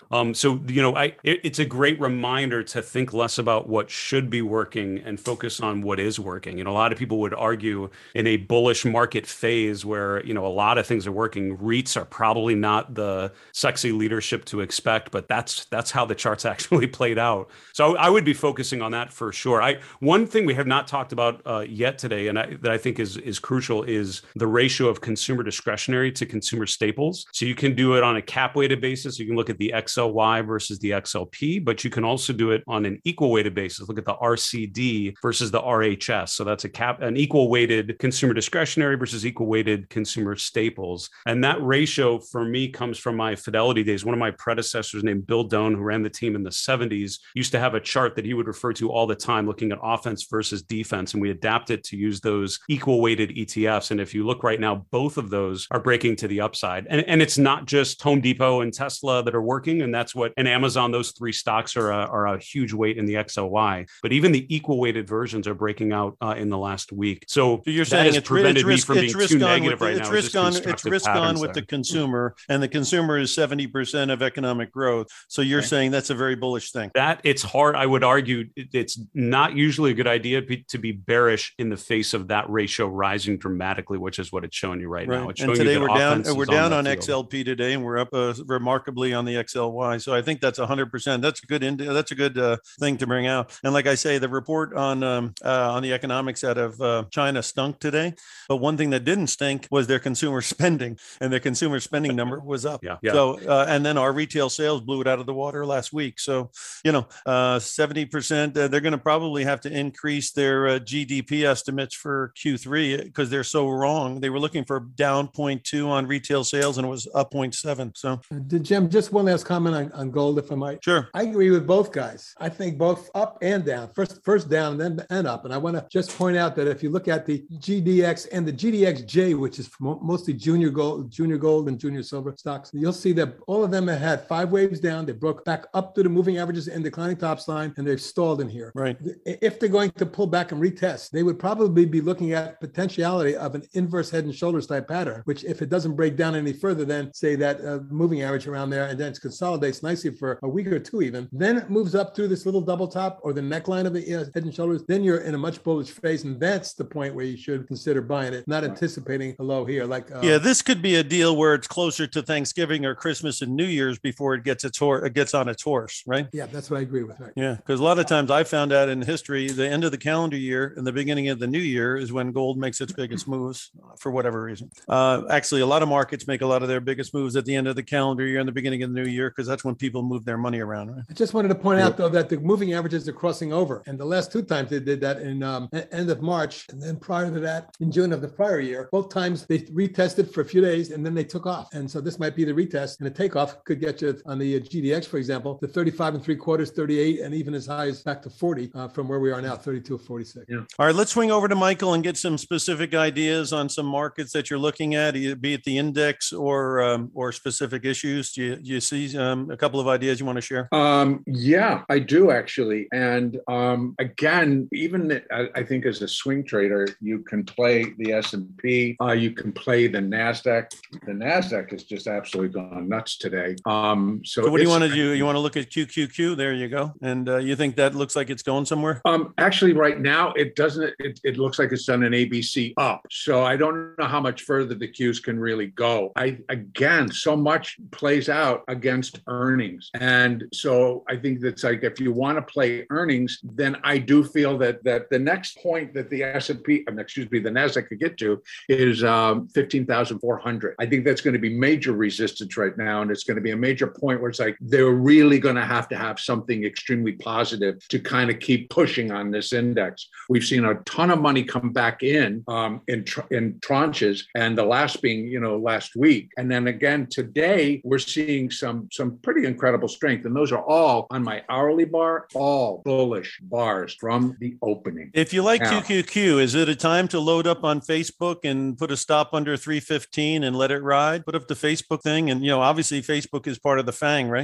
Um, so, you know, I it, it's a great reminder to think less about what should be working and focus on what is working. You know, a lot of people would argue in a bullish market phase where, you know, a lot of things are working, REITs are probably not the sexy leadership to expect, but that's that's how the charts actually played out. So I would be focusing on that for sure. I one thing we have not talked about uh, yet today, and I, that I think is is crucial, is the ratio of consumer discretionary to consumer staples. So you can do it on a cap weighted basis. You can look at the X L Y versus the X L P, but you can also do it on an equal weighted basis. Look at the R C D versus the R H S. So that's a cap, an equal weighted consumer discretionary versus equal weighted consumer staples. And that ratio for me comes from my Fidelity days. One of my predecessors named Bill Doan, who ran the team in the seventies, used to have a chart that he would refer to all the time, looking at offense versus defense. And we adapted to use those equal weighted E T Fs. And if you look right now, both of those are breaking to the upside. And, and it's not just Home Depot and Tesla that are working. And that's what, and Amazon, those three stocks are a, are a huge weight in the X L Y. But even the equal weighted versions are breaking out uh, in the last week. So, so you're that saying has it's, prevented it's risk, me from it's being risk too on negative with, right it's now. Risk on, it's risk on with there. the consumer, and the consumer is seventy percent of economic growth. So you're Okay. saying that's a very bullish thing. That it's hard. I would argue it's not usually a good idea to be bearish in the face of that ratio rising dramatically, which is what it's showing you right, right. now. It's and showing today you that we're down. offense We're is down on, on the X L P today, and we're up uh, remarkably on the X L Y. So I think that's one hundred percent. That's a good. Ind- that's a good uh, thing to bring out. And like I say, the report on um, uh, on the economics out of uh, China stunk today. But one thing that didn't stink was their consumer spending, and their consumer spending number was up. Yeah. yeah. So uh, and then our retail sales blew it out of the water last week. So you know, uh, seventy percent. Uh, they're going to probably have to increase their uh, G D P estimates for Q three because they're so wrong. They were looking for down zero point two on retail sales, and it was up zero point seven. So, Did Jim, just one last comment on, on gold, if I might. Sure. I agree with both guys. I think both up and down. First, first down, and then and up. And I want to just point out that if you look at the G D X and the G D X J, which is mostly junior gold, junior gold and junior silver stocks, you'll see that all of them have had five waves down. They broke back up to the moving averages and declining tops line, and they've stalled in here. Right. If they're going to pull back and retest, they would probably be looking at potentiality of an inverse head and shoulders type pattern, which if it doesn't break down any further than say that uh, moving average around there, and then it consolidates nicely for a week or two even, then it moves up through this little double top or the neckline of the uh, head and shoulders, then you're in a much bullish phase, and that's the point where you should consider buying it, not anticipating a low here. Like uh, yeah, this could be a deal where it's closer to Thanksgiving or Christmas and New Year's before it gets its horse, it gets on its horse, right? Yeah, that's what I agree with. Right. Yeah, because a lot of times I found out in history, the end of the calendar year and the beginning of the new year is when gold makes its biggest moves for whatever reason. Uh, actually, a lot of markets make a lot of their biggest moves at the end of the calendar year and the beginning of the new year because that's when people move their money around, right? I just wanted to point out, though, that the moving averages are crossing over. And the last two times they did that in um, end of March, and then prior to that, in June of the prior year, both times they retested for a few days and then they took off. And so this might be the retest, and the takeoff could get you on the G D X, for example, to thirty-five and three quarters, thirty-eight, and even as high as back to forty uh, from where we are now, thirty-two or forty-six. Yeah. All right, let's swing over to Michael and get some specific ideas on some markets that you're looking at, be it the index or um, or specific issues. Do you, do you see um, a couple of ideas you want to share? Um, yeah, I do actually. And um, again, even I, I think as a swing trader, you can play the S and P, uh, you can play the NASDAQ. The NASDAQ has just absolutely gone nuts today. Um, so, So what do you it's- want to do? You want to look at Q Q Q? There you go. And uh, you think that looks like it's going somewhere? Um, actually, right now, it doesn't, it, it looks like it's done an A B C up. So I don't know how much further the Qs can really go. I, again, so much plays out against earnings. And so I think that's like, if you want to play earnings, then I do feel that that the next point that the S and P, excuse me, the NASDAQ could get to is um, fifteen thousand four hundred. I think that's going to be major resistance right now. And it's going to be a major point where it's like, they're really going to have to have something extremely positive to kind of keep pushing on this index. We've seen a ton of money come back in um, in, tr- in tranches, and the last being, you know, last week. And then again, today, we're seeing some, some pretty incredible strength. And those are all on my hourly bar, all bullish bars from the opening. If you like Now- Q Q Q, is it a time to load up on Facebook and put a stop under three fifteen and let it ride? Put up the Facebook thing. And, you know, obviously Facebook is part of the FANG, right?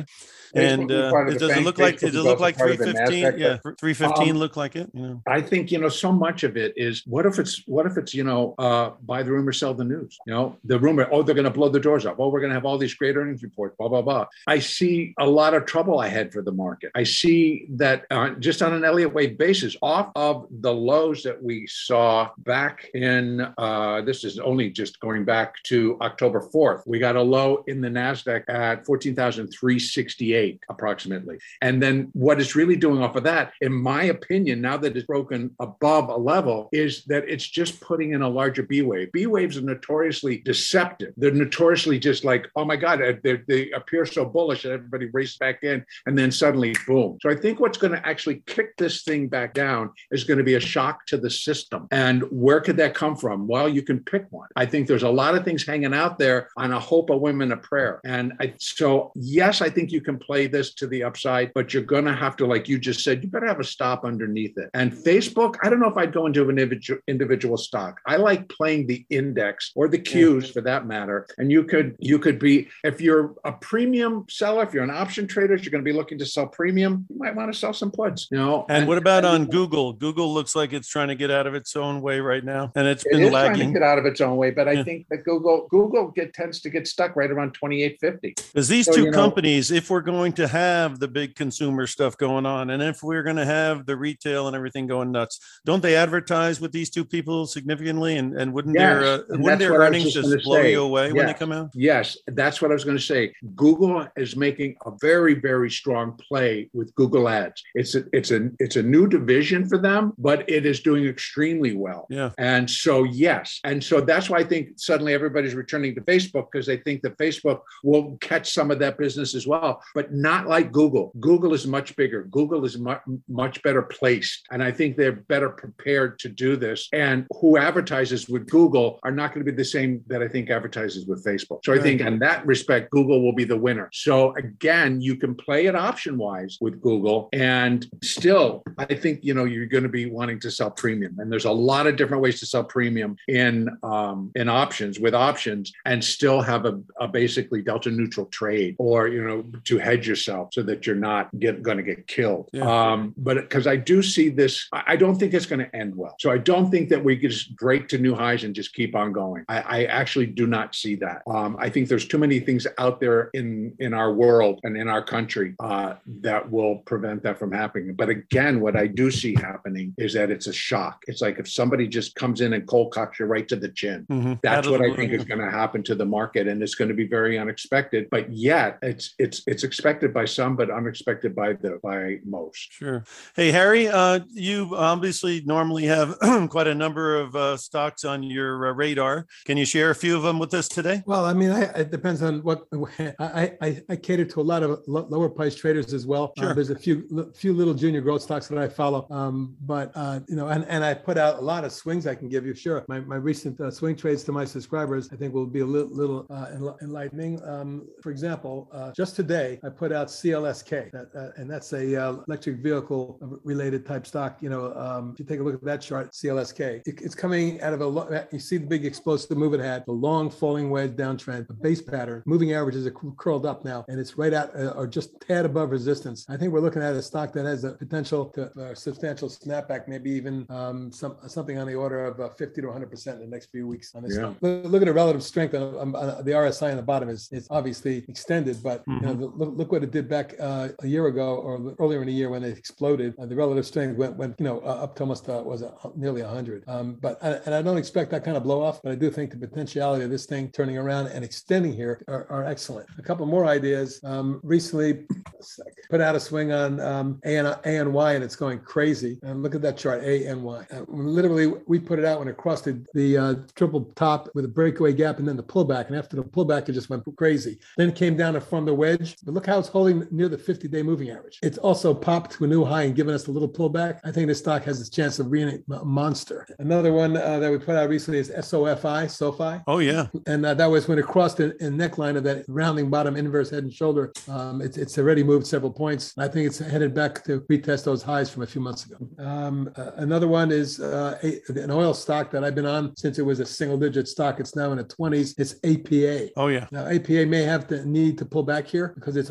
And uh, it does it look like Facebook does it look like three fifteen? Yeah, three fifteen um, look like it. You know, I think you know so much of it is what if it's what if it's you know uh, buy the rumor, sell the news. You know, the rumor. Oh, they're going to blow the doors off. Oh, we're going to have all these great earnings reports. Blah blah blah. I see a lot of trouble ahead for the market. I see that uh, just on an Elliott wave basis, off of the lows that we saw back in. Uh, this is only just going back to October fourth. We got a low in the NASDAQ at fourteen thousand three hundred sixty-eight approximately. And then what it's really doing off of that, in my opinion, now that it's broken above a level, is that it's just putting in a larger B wave. B waves are notoriously deceptive. They're notoriously just like, oh my God, they, they appear so bullish that everybody races back in and then suddenly boom. So I think what's going to actually kick this thing back down is going to be a shock to the system. And where could that come from? Well, you can pick one. I think there's a lot of things hanging out there on a hope, a whim, and a prayer. And I, so, yes, I think you can play this to the upside, but you're going to have to, like you just said, you better have a stop underneath it. And Facebook, I don't know if I'd go into an individual, individual stock. I like playing the index or the Qs for that matter. And you could, you could be, if you're a premium seller, if you're an option trader, you're going to be looking to sell premium, you might want to sell some puts, you know. And, and what about and, on Google? Google looks like it's trying to get out of its own way right now, and it's it been is lagging. trying to get out of its own way, but I Yeah. think that Google Google get tends to get stuck right around twenty-eight fifty. Because these So, two you know, companies, if we're going to have the big consumer stuff going on, and if we're going to have the retail and everything going nuts, don't they advertise with these two people significantly? And, and wouldn't Yes, their uh, and wouldn't that's their what I was earnings just just gonna blow say. you away when they Yes. come out? Yes, that's what I was going to say. Google is making a very, very strong play with Google Ads. It's a, it's a, it's a new division for them, but it is doing extremely well. Yeah. And so, yes. And so that's why I think suddenly everybody's returning to Facebook, because they think that Facebook will catch some of that business as well, but not like Google. Google is much bigger. Google is much, much better placed. And I think they're better prepared to do this. And who advertises with Google are not going to be the same that I think advertises with Facebook. So I think in that respect, Google will be the winner. So again, you can play it option wise with Google, and still, I think, you know, you're going to be wanting to sell premium. And there's a lot of different ways to sell premium in, um, in options with options and still have a, a basically delta neutral trade, or, you know, to hedge yourself so that you're not get, going to get killed. Yeah. Um, but because I do see this, I don't think it's going to end well. So I don't think that we could just break to new highs and just keep on going. I, I actually do not see that. Um, I think there's too many things out there in, in our world and in our country uh, that will prevent that from happening. But again, what I do see happening is that it's a shock. It's like if somebody just comes in and cold cocks you right to the chin. Mm-hmm. That's what I blue, think yeah. is going to happen to the market, and it's going to be very unexpected. But yet, it's it's it's expected by some, but unexpected by the by most. Sure. Hey, Harry, uh, you obviously normally have quite a number of uh, stocks on your uh, radar. Can you share a few of them with us today? Well, I mean, I, it depends on what I, I I cater to a lot of lo- lower price traders as well. Sure. Uh, there's a few few little junior growth stocks that I follow, um, but uh, you know, and, and I put out a lot of swings I can give you. Sure, my my recent uh, swing trades to my subscribers I think will be a little little uh, enlightening. Um, for example, uh, just today I put out C L S K, that, uh, and that's a uh, electric vehicle related type stock. You know, um, if you take a look at that chart, C L S K, it, it's coming out of a. Lo- you see the big explosive move it had, the long falling wedge downtrend, the base pattern, moving averages are curled up now, and it's right at uh, or just tad above resistance. I think we're looking at a stock that has a potential to uh, substantial snapback, maybe even um, some something on the order of uh, fifty to one hundred percent in the next few weeks on this. Yeah. Look, look at the relative strength on, on the R S I on the bottom is is obviously extended, but Mm-hmm. you know, look, look what it did back uh, a year ago or earlier in the year when it exploded. Uh, the relative strength went went you know uh, up to almost uh, was uh, nearly one hundred. Um, but I, and I don't expect that kind of blow off, but I do think the potentiality of this thing turning around and extending here are, are excellent. A couple more ideas. Um, recently, put out a swing on um, A N Y, and it's going crazy. And look at that chart, A N Y. Uh, literally, we put it out when it crossed the, the uh, triple top with a breakaway gap and then the pullback. And after the pullback, it just went crazy. Then it came down to form the wedge. But look how it's holding near the fifty-day moving average. It's also popped to a new high and given us a little pullback. I think this stock has a chance of being a monster. Another one uh, that we put out recently is S O F I, SoFi. Oh, yeah. And uh, that was when it crossed the neckline of that rounding bottom inverse head and shoulder. Um, it's, it's already moved several points. I think it's headed back to retest those highs from a few months ago. Um, uh, another one is uh, a, an oil stock that I've been on since it was a single digit stock. It's now in the twenties. It's A P A. Oh, yeah. Now, A P A may have to need to pull back here because it's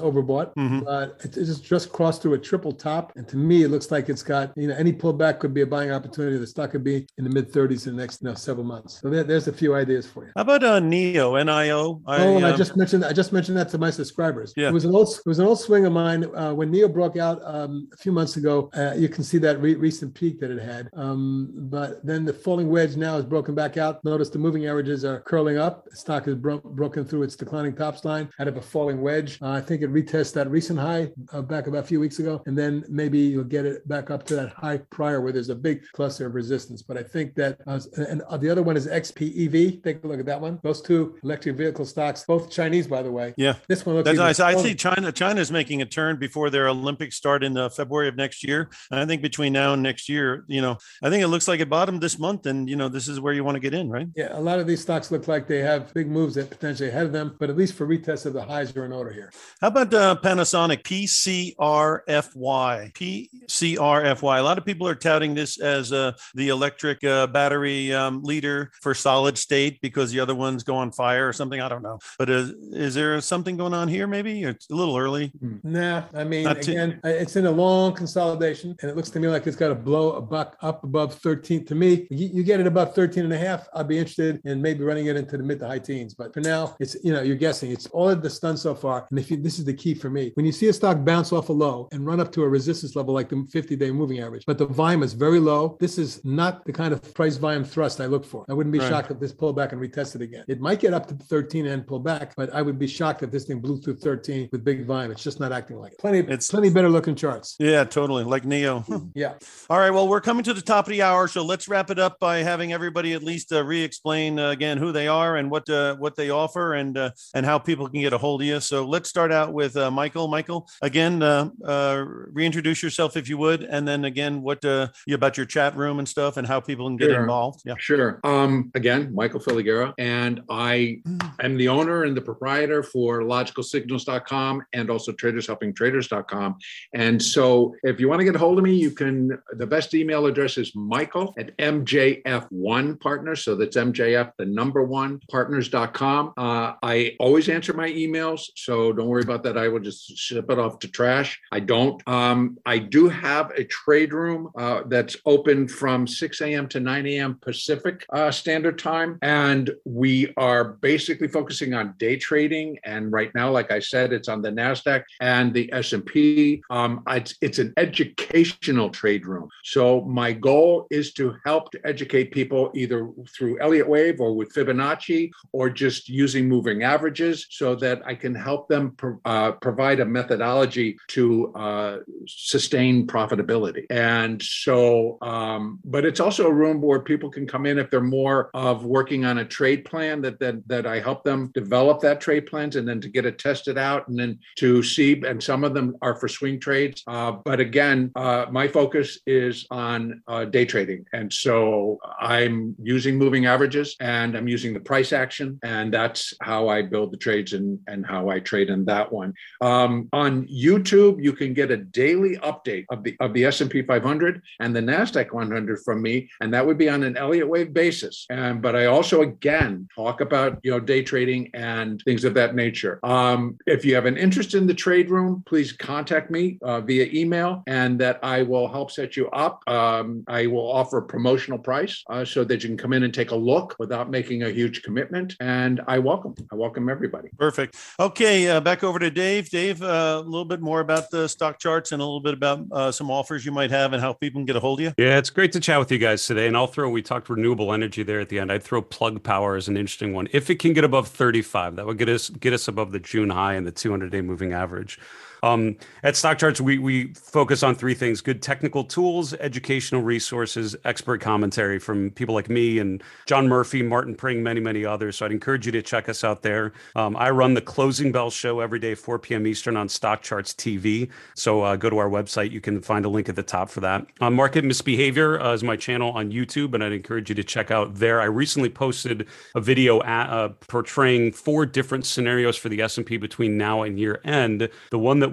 overbought, Mhm. but it, it just just crossed through a triple top, and to me, it looks like it's got, you know, any pullback could be a buying opportunity. The stock could be in the mid thirties in the next, you know, several months. So there, there's a few ideas for you. How about uh, NIO? N I O? Oh, and I um, just mentioned I just mentioned that to my subscribers. Yeah. It was an old it was an old swing of mine uh, when NIO broke out um, a few months ago. Uh, you can see that re- recent peak that it had, um, but then the falling wedge now is broken back out. Notice the moving averages are curling up. The stock has bro- broken through its declining tops line out of a falling wedge. Uh, I think it retests that recent high uh, back about a few weeks ago, and then maybe you'll get it back up to that high prior where there's a big cluster of resistance. But I think that, uh, and uh, the other one is X P E V. Take a look at that one. Those two electric vehicle stocks, both Chinese, by the way. Yeah. This one looks That's even nice. I stronger. see China. China's making a turn before their Olympics start in uh, February of next year. And I think between now and next year, you know, I think it looks like it bottomed this month, and you know, this is where you want to get in, right? Yeah, a lot of these stocks look like they have big moves that potentially ahead of them, but at least for retest of the highs are in order here. How about uh, Panasonic? P C R F Y. P C R F Y. A lot of people are touting this as uh, the electric uh, battery um, leader for solid state because the other ones go on fire or something. I don't know. But uh, is there something going on here? Maybe it's a little early. Nah, I mean, Not too- again, it's in a long consolidation, and it looks to me like it's got to blow a buck up above thirteen. To me, you, you get it above thirteen and a half, I'd be interested in maybe running it into the mid to high teens. But for now, it's, you know, you're guessing. It's all of this done so far. And if you, this is the key for me, when you see a stock bounce off a low and run up to a resistance level like the fifty-day moving average, but the volume is very low, this is not the kind of price volume thrust I look for. I wouldn't be Right. shocked if this pulled back and retested again. It might get up to thirteen and pull back, but I would be shocked if this thing blew through thirteen with big volume. It's just not acting like it. Plenty, It's- plenty better looking charts. Yeah, totally. Like Neo. Yeah. All right. Well, we're coming to the top of the hour, so let's wrap it up by having everybody at least uh, re-explain uh, again who they are and what uh, what they offer and uh, and how people can get a hold of you. So let's start out with uh, Michael. Michael, again, uh, uh, reintroduce yourself if you would, and then again, what uh, you about your chat room and stuff, and how people can get Sure. involved. Yeah. Sure. Um, again, Michael Filigera, and I am the owner and the proprietor for logical signals dot com and also traders helping traders dot com. And so if you want to get a hold of me, you can, the best email address is Michael at M J F one Partners. So that's M J F, the number one, partners dot com. Uh, I always answer my emails, so don't worry about that. I will just ship it off to trash. I don't. Um, I do have a trade room uh, that's open from six a.m. to nine a.m. Pacific uh, Standard Time. And we are basically focusing on day trading. And right now, like I said, it's on the NASDAQ and the S and P. Um, it's, it's an educational trade room. So my goal is to help to educate people either through Elliott Wave or with Fibonacci or just using moving averages so that I can help them pro- uh, provide a methodology to uh, sustain profitability. And so, um, but it's also a room where people can come in if they're more of working on a trade plan that, that, that I help them develop that trade plans and then to get it tested out and then to see, and some of them are for swing trades. Uh, but again, uh, my focus is on uh, day trading. And so I'm using moving averages and I'm using the price action. And that's how I build the trades and, and how I trade in that one. Um, on YouTube, you can get a daily update of the, of the S and P five hundred and the NASDAQ one hundred from me. And that would be on an Elliott Wave basis. And, but I also, again, talk about, you know, day trading and things of that nature. Um, if you have an interest in the trade room, please contact me uh, via email and that I will help set you up. Um, I will offer a promotional price uh, so that you can come in and take a look without making a huge commitment. And I welcome, I welcome everybody. Perfect. Okay, uh, back over to Dave. Dave, uh, a little bit more about the stock charts and a little bit about uh, some offers you might have and how people can get a hold of you. Yeah, it's great to chat with you guys today. And I'll throw, we talked renewable energy there at the end. I'd throw Plug Power as an interesting one. If it can get above thirty-five, that would get us get us above the June high and the two hundred day moving average. Um, at Stock Charts, we we focus on three things: good technical tools, educational resources, expert commentary from people like me and John Murphy, Martin Pring, many, many others. So I'd encourage you to check us out there. Um, I run the Closing Bell show every day, four p.m. Eastern on Stock Charts T V. So uh, go to our website. You can find a link at the top for that. Uh, Market Misbehavior uh, is my channel on YouTube, and I'd encourage you to check out there. I recently posted a video at, uh, portraying four different scenarios for the S and P between now and year end. The one that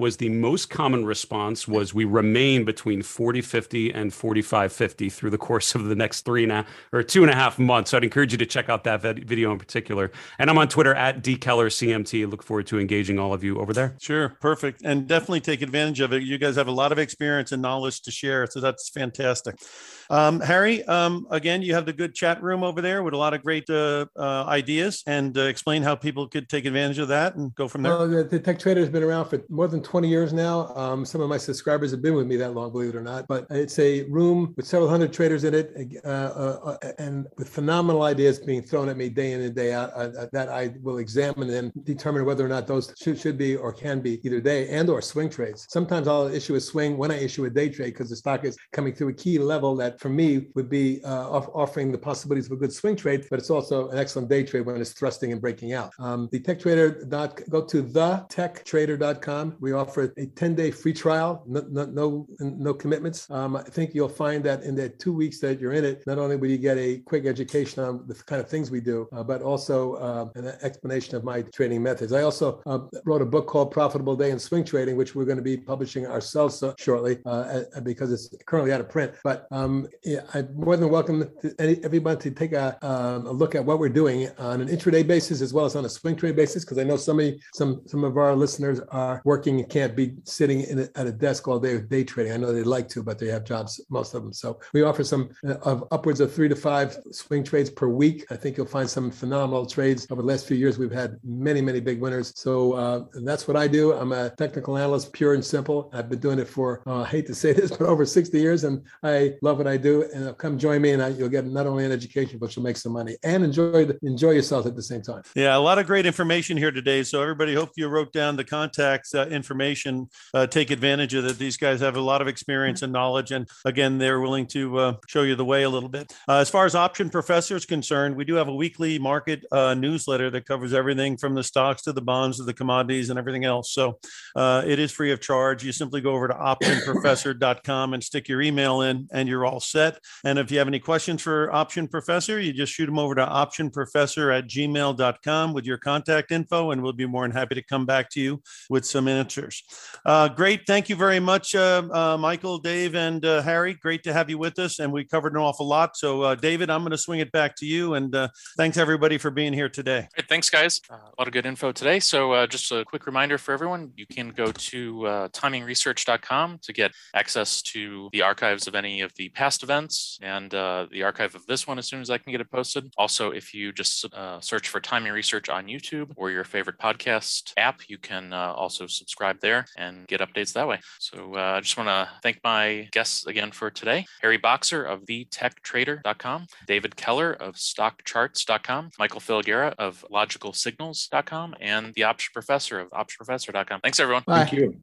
was the most common response was we remain between forty fifty and forty-five fifty through the course of the next three and a or two and a half months. So I'd encourage you to check out that video in particular. And I'm on Twitter at D Keller C M T. Look forward to engaging all of you over there. Sure. Perfect. And definitely take advantage of it. You guys have a lot of experience and knowledge to share. So that's fantastic. Um, Harry, um, again, you have the good chat room over there with a lot of great uh, uh, ideas, and uh, explain how people could take advantage of that and go from there. Well, the, the Tech Trader has been around for more than twenty years now. Um, some of my subscribers have been with me that long, believe it or not. But it's a room with several hundred traders in it, uh, uh, and with phenomenal ideas being thrown at me day in and day out uh, that I will examine and determine whether or not those should, should be or can be either day and or swing trades. Sometimes I'll issue a swing when I issue a day trade because the stock is coming through a key level that for me would be uh, off, offering the possibilities of a good swing trade, but it's also an excellent day trade when it's thrusting and breaking out. Um, the Tech Trader dot go to the tech trader dot com. We offer a ten-day free trial, no no no, no commitments. Um, I think you'll find that in the two weeks that you're in it, not only will you get a quick education on the kind of things we do, uh, but also uh, an explanation of my trading methods. I also uh, wrote a book called Profitable Day in Swing Trading, which we're going to be publishing ourselves uh, shortly uh, because it's currently out of print. But um, yeah, I'm more than welcome to any, everyone to take a, um, a look at what we're doing on an intraday basis as well as on a swing trade basis, because I know some of, some, some of our listeners are working and can't be sitting in a, at a desk all day with day trading. I know they'd like to, but they have jobs, most of them. So we offer some uh, of upwards of three to five swing trades per week. I think you'll find some phenomenal trades. Over the last few years, we've had many, many big winners. So uh, that's what I do. I'm a technical analyst, pure and simple. I've been doing it for, uh, I hate to say this, but over sixty years, and I love what I do. And uh, come join me, and I, you'll get not only an education, but you'll make some money and enjoy the, enjoy yourself at the same time. Yeah, a lot of great information here today. So everybody, hope you wrote down the contact uh, information. Uh, take advantage of that. These guys have a lot of experience and knowledge, and again, they're willing to uh, show you the way a little bit. Uh, as far as Option Professor is concerned, we do have a weekly market uh, newsletter that covers everything from the stocks to the bonds to the commodities and everything else. So uh, it is free of charge. You simply go over to option professor dot com and stick your email in, and you're all set. And if you have any questions for Option Professor, you just shoot them over to option professor at gmail dot com with your contact info, and we'll be more than happy to come back to you with some answers. Uh, great. Thank you very much, uh, uh, Michael, Dave, and uh, Harry. Great to have you with us, and we covered an awful lot. So, uh, David, I'm going to swing it back to you, and uh, thanks, everybody, for being here today. Great, thanks, guys. Uh, a lot of good info today. So uh, just a quick reminder for everyone, you can go to uh, timing research dot com to get access to the archives of any of the past events and uh, the archive of this one as soon as I can get it posted. Also, if you just uh, search for Timing Research on YouTube or your favorite podcast app, you can uh, also subscribe there and get updates that way. So uh, I just want to thank my guests again for today. Harry Boxer of the tech trader dot com, David Keller of stock charts dot com, Michael Filiguera of logical signals dot com, and the Option Professor of option professor dot com. Thanks, everyone. Bye. Thank you.